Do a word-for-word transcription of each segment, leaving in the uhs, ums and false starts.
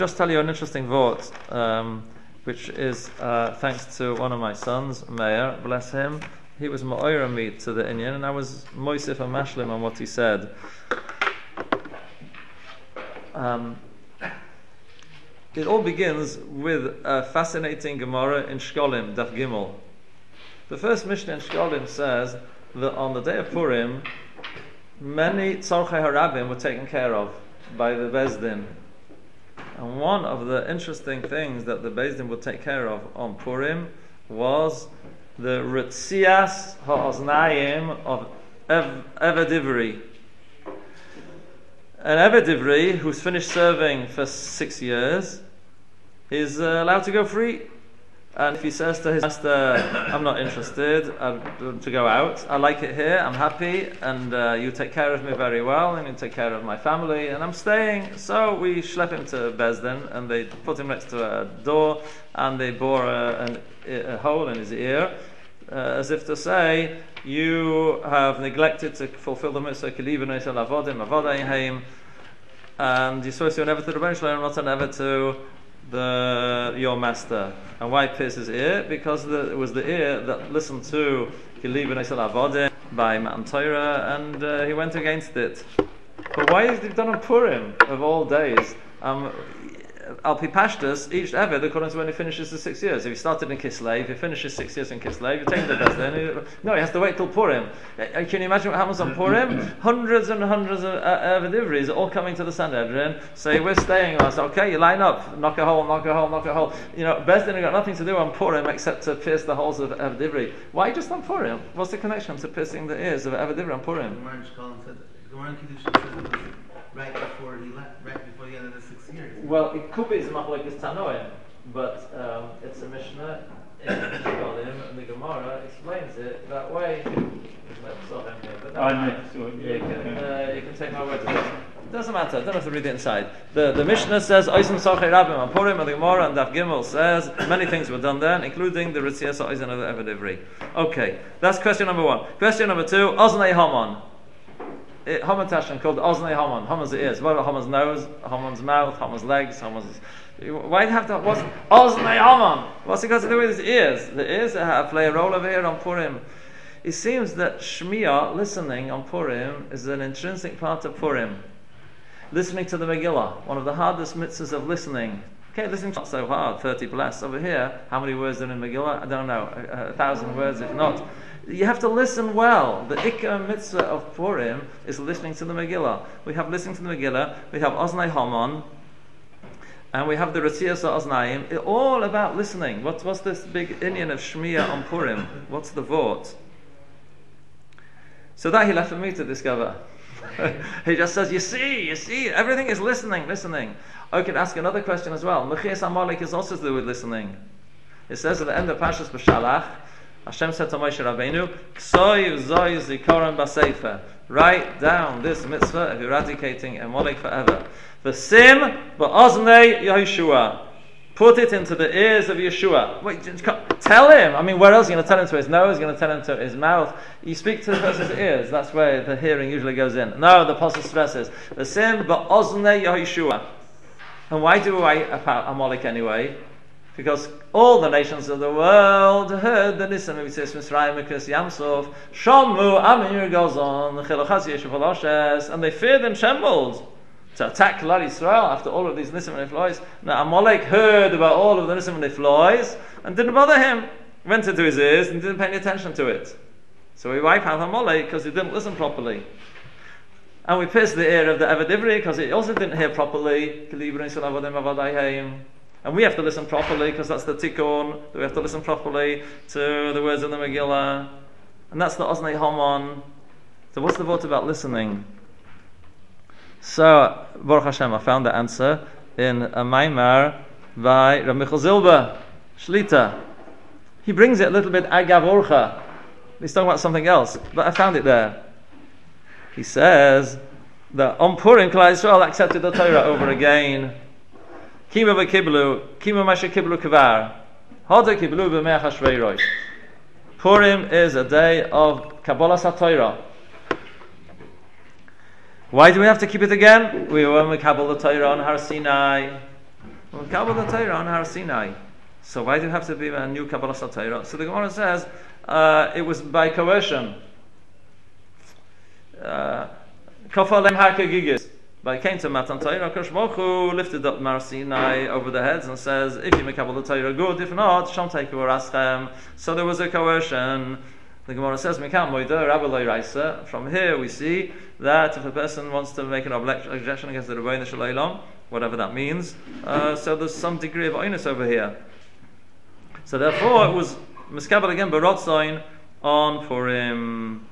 just tell you an interesting thought, um, which is uh, thanks to one of my sons, Meir, bless him. He was ma'oira me to the Inyan, and I was moisif and mashlim on what he said. Um, it all begins with a fascinating Gemara in Shkolim, Daf Gimel. The first Mishnah in Shkolim says that on the day of Purim, many tzorchei harabim were taken care of by the Beis Din. And one of the interesting things that the Beis Din would take care of on Purim was the Ritzias ha'oznayim of Ev- Eved Ivri. An Eved Ivri who's finished serving for six years is uh, allowed to go free. And if he says to his master, I'm not interested uh, to go out, I like it here, I'm happy, and uh, you take care of me very well, and you take care of my family, and I'm staying. So we schlep him to Beis Din, and they put him next to a door, and they bore a, an, a hole in his ear, uh, as if to say, you have neglected to fulfill the mitzvah, and you're supposed to never to the Rebbeinu Shalom, not to never to the your master. And why pierce his ear? Because the, it was the ear that listened to by Matan Torah, and uh, he went against it. But why is it done on Purim of all days? Um, Al Pi Pashtus, each Eved according to when he finishes the six years. If he started in Kislev, if he finishes six years in Kislev, you take the best then. No, he has to wait till Purim. Uh, can you imagine what happens on Purim? Hundreds and hundreds of uh, Eved Ivris are all coming to the Sanhedrin, say, we're staying. I say, okay, you line up, knock a hole, knock a hole, knock a hole. You know, Beis Din have got nothing to do on Purim except to pierce the holes of Eved Ivri. Why just on Purim? What's the connection to piercing the ears of Eved Ivri on Purim? Right before he left, right before the end of the six years. Well, it could be Machlokes Tanoim, but um, it's a Mishnah in Shkolim, and the Gemara explains it that way. But no, I know. You can, uh, you can take my word for it. It doesn't matter. I don't have to read it inside. The the Mishnah says Oisem Sochei Rabim on Purim, and the Gemara and Daf Gimel says many things were done then, including the Ritzias Oizen of the Eved Ivri. Okay, that's question number one. Question number two: Oznei Haman. Haman Tashan called Oznei Haman. Haman's ears. What about Haman's nose? Haman's mouth? Haman's legs? Haman's. Why do you have to? What's Oznei Haman? What's it got to do with his ears? The ears have play a role over here on Purim. It seems that Shmiya, listening on Purim, is an intrinsic part of Purim. Listening to the Megillah, one of the hardest mitzvahs of listening. Okay, listening's not so hard. Thirty bless over here. How many words are in Megillah? I don't know. A, a thousand words, if not. You have to listen well. The Ikka mitzvah of Purim is listening to the Megillah. We have listening to the Megillah, we have Oznei Haman, and we have the Ritzias Oznayim. It's all about listening. What's, what's this big Indian of Shmiya on Purim? What's the vort? So that he left for me to discover. He just says, you see, you see, everything is listening, listening. I could ask another question as well. Mechias Amalek is also to do with listening. It says at the end of Parshas B'Shalach, Hashem said to Moshe Rabbeinu, Ksoy Zoy Zikaron B'Sefer. Write down this mitzvah of eradicating Amalek forever. V'sim ba'oznei Yehoshua. Put it into the ears of Yeshua. Wait, tell him. I mean, where else are you going to tell him to his nose? You're going to tell him to his mouth. You speak to the person's ears. That's where the hearing usually goes in. No, the apostle stresses. V'sim ba'oznei Yehoshua. And why do I about Amalek anyway? Because all the nations of the world heard the Nisim Mitzvahs Mitzrayim Mikras Yamsuf Shomu Amir goes on Chilochaz Yeshuv Haloshes, and they feared and trembled to attack Klal Yisrael after all of these Nisim and Niflois. Now Amalek heard about all of the Nisim and Niflois and didn't bother him. Went into his ears and didn't pay any attention to it. So we wipe out Amalek because he didn't listen properly. And we pierced the ear of the Eved Ivri because he also didn't hear properly. And we have to listen properly because that's the tikkun. We have to listen properly to the words of the Megillah, and that's the Oznei Haman. So what's the vote about listening? So Baruch Hashem, I found the answer in a Maimar by Rav Michal Zilber Shlita. He brings it a little bit agav orcha. He's talking about something else, but I found it there. He says that on Purim Klal Yisrael accepted the Torah over again. Kima v'kiblu, kima masha kiblu kavar. Hada kiblu b'meach hashvei rosh. Purim is a day of Kabbalah HaTorah. Why do we have to keep it again? We were when we Kabbalah the Torah on Har Sinai. Well, Kabbalah Torah on Har Sinai. So why do you have to be a new Kabbalah Torah? So the Gemara says uh, it was by coercion. Kafalem Hakagigis. By came to Matan Torah, Kosh Baruch Hu lifted up Har Sinai over their heads and says, if you make Kabbalah Torah, good. If not, Sham Teiku Raschem. So there was a coercion. The Gemara says, Mikam Moida, Rabbi Loi Raisa. From here we see that if a person wants to make an objection against the Rebbeinu Shalom, whatever that means, uh, so there's some degree of oinus over here. So therefore it was Miskabel again, Barotzoin on Purim.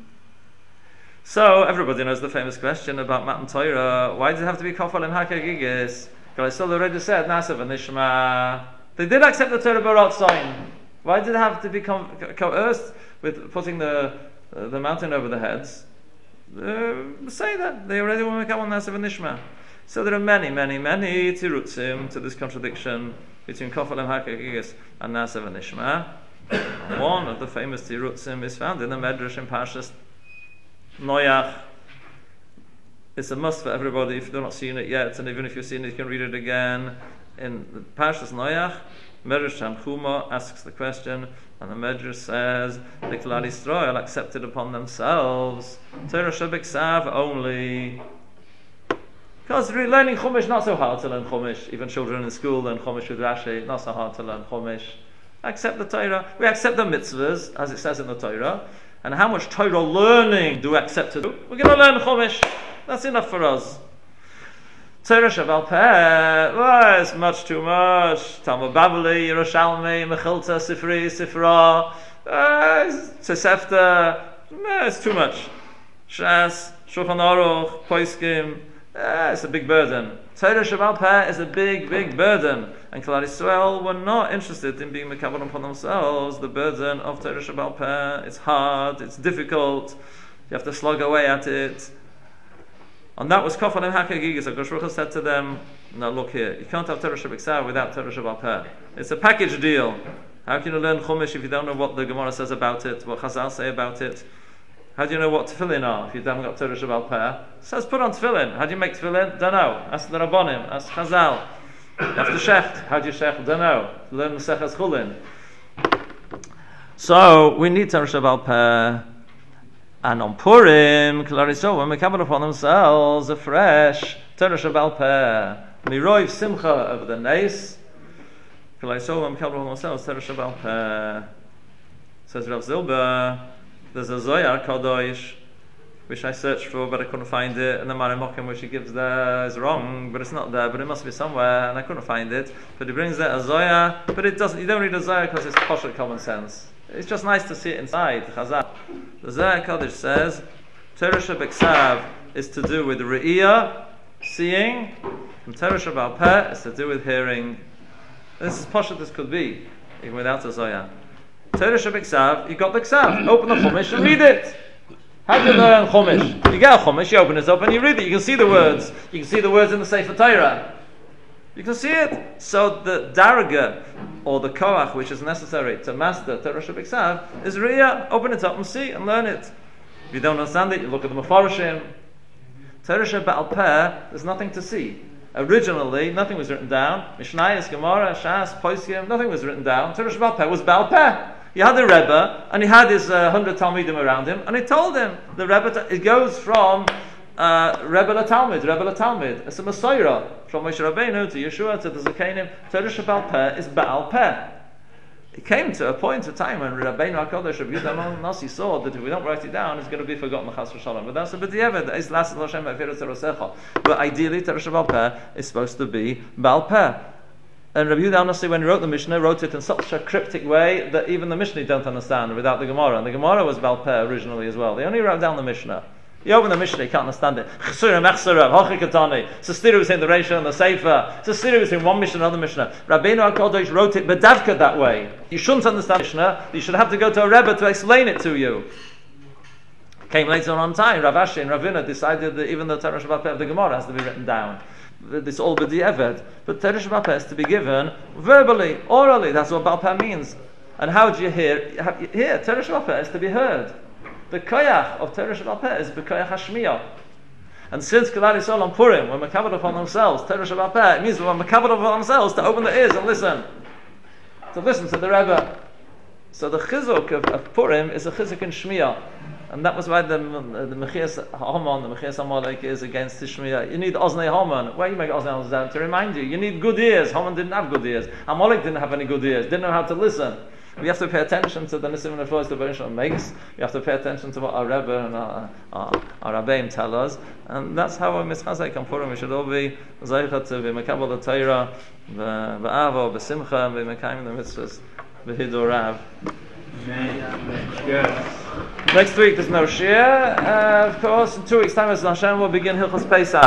So everybody knows the famous question about Matan Torah. Why does it have to be Kofalim Hakagigis? Because I still already said Nasav and Nishma. They did accept the Torah Barotzoin. Why did it have to be co- coerced with putting the uh, the mountain over their heads? Uh, say that they already want to come on Nasav and Nishma. So there are many, many, many tirutzim to this contradiction between Kofalim Hakagigis and Nasav and Nishma. One of the famous tirutzim is found in the Medrash in Parshas Noach. It's a must for everybody if you've not seen it yet, and even if you've seen it, you can read it again. In the Parshas Noach, Medrash Tanchuma asks the question, and the Medrash says, the Klal Yisrael accepted upon themselves Torah Shebiksav only. Because learning Chumash not so hard to learn Chumash. Even children in school learn Chumash with Rashi. Not so hard to learn Chumash. Accept the Torah. We accept the mitzvahs, as it says in the Torah. And how much Torah learning do we accept to do? We're going to learn Chumash. That's enough for us. Torah Shabbat Peh, well, it's much too much. Talmud Bavli, Yerushalmi, Mechilta, Sifri, Sifra, uh, Tosefta, it's too much. Shas, Shulchan Aruch, Poskim, uh, it's a big burden. Torah Shabbat Peh is a big, big burden. And Klal Yisrael were not interested in being mekabel upon themselves the burden of Torah Shabbat Peh. It's hard, it's difficult, you have to slog away at it. And that was Kofanim Hakagigis. So Kosh Baruch Hu said to them, now look here, you can't have Torah Shabbat without Torah Shabbat Peh. It's a package deal. How can you learn Chumash if you don't know what the Gemara says about it, what Chazal say about it? How do you know what tefillin are if you haven't got Torah Shabbat Peh? It says put on tefillin. How do you make tefillin? Don't know. Ask the Rabbonim, ask Chazal. You have to shecht. How do you shecht? Don't know. Learn Maseches Chulin. So we need Torah Shabbat Peh. And on Purim, Klal Yisrael, when we come upon themselves afresh, Torah Shabbat Peh, Miroiv Simcha over the Neis, Klal Yisrael, when we come upon themselves, Torah Shabbat Peh. Says Rav Zilber, there's a Zohar Kadosh, which I searched for, but I couldn't find it, and the Marimokim which he gives there is wrong, but it's not there, but it must be somewhere, and I couldn't find it. But he brings there a Zohar, but it doesn't. You don't read a Zohar because it's posh common sense. It's just nice to see it inside. Chazal. The Zohar Kodesh says Torah Shebiksav is to do with Re'iyah, seeing, and Torah Shabbat Peh is to do with hearing. This is posh as this could be, even without a Zohar. Torah Shebiksav, you got the Ksav. Open the Chumash and read it. How do you learn Chumash? You get a Chumash, you open it up and you read it. You can see the words. You can see the words in the Sefer Torah. You can see it. So the Daraga, or the Koach, which is necessary to master Torah Shebiksav, is Riyah. Open it up and see and learn it. If you don't understand it, you look at the Mefarshim. Torah Shebaal Peh, there's nothing to see. Originally, nothing was written down. Mishnayos, Gemara, Shas, Poskim, nothing was written down. Torah Shebaal Peh was Baal Peh. He had a Rebbe, and he had his uh, hundred Talmidim around him, and he told him, the Rebbe, it goes from uh, Rebbe la Talmud, Rebbe la Talmud. It's a Messiah, from Moshe Rabbeinu to Yeshua to the Zakanim. Torah Shebaal Peh is Baal Peh. It came to a point of time when Rabbeinu HaKadosh, Rabbi Yehuda Nasi, saw that if we don't write it down, it's going to be forgotten, Chas v'Shalom. But that's a b'diavad. It's Lasset L'Hashem Ha'afiras Terosecha. But ideally, Torah Shebaal Peh is supposed to be Baal Peh. And Rabbi Yehuda Nasi, when he wrote the Mishnah, wrote it in such a cryptic way that even the Mishnah don't understand without the Gemara. And the Gemara was Baal Peh originally as well. They only wrote down the Mishnah. You open the Mishnah, you can't understand it. Chesura, Mechsura, Hochikatani. It's a stira between the Reisha and the Sefer. It's a stira between one Mishnah and another Mishnah. Rabbeinu HaKadosh wrote it bedavka that way. You shouldn't understand Mishnah. You should have to go to a Rebbe to explain it to you. Came later on time. Rav Ashi and Ravina decided that even the Torah Shabbat Peh of the Gemara has to be written down. It's all b'di'evet. But Torah Shabbat Peh has to be given verbally, orally. That's what Baal Peh means. And how do you hear? Here, Torah Shabbat Peh is to be heard. The koyach of Torah Shabbat Peh is b'koyach hashmiyah. And since Klal Yisrael on Purim, when Makabel upon themselves, Torah Shabbat Peh, it means when Makabel upon themselves to open their ears and listen. To listen to the Rebbe. So the chizuk of, of Purim is a chizuk in Shmiya. And that was why the the Mechias Haman, the Mechias Amalek is against the Shmiya. You need Oznei Haman. Why you make Oznei Haman? To remind you, you need good ears. Haman didn't have good ears. Amalek didn't have any good ears. Didn't know how to listen. We have to pay attention to the Nisim and Nefos the Baruch Shalom makes. We have to pay attention to what our Rebbe and our, our, our Rabbeim tell us. And that's how we mischazek on Purim. We should all be Zaychat to be Mekabel the Torah, B'Avo, B'Simcha, B'Mekayim the Mitzvahs, B'Hidur Rav. Next week there's no Shia. Uh, of course, in two weeks' time, as Hashem will begin Hilchos Pesach.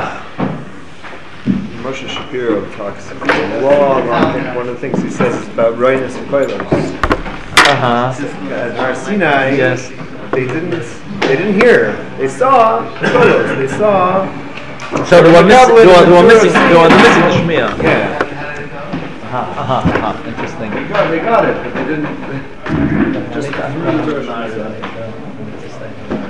Moshe Shapiro talks a long, long one of the things he says is about Rainis and Koilos. Uh-huh. At Har Sinai, yes. they didn't they didn't hear. They saw Koilos. They saw. So they were missing. They were, they were missing. They were missing the Shmiya. Yeah. Uh-huh, uh-huh, uh-huh. Interesting. They got, they got it, but they didn't. They just got it. Interesting.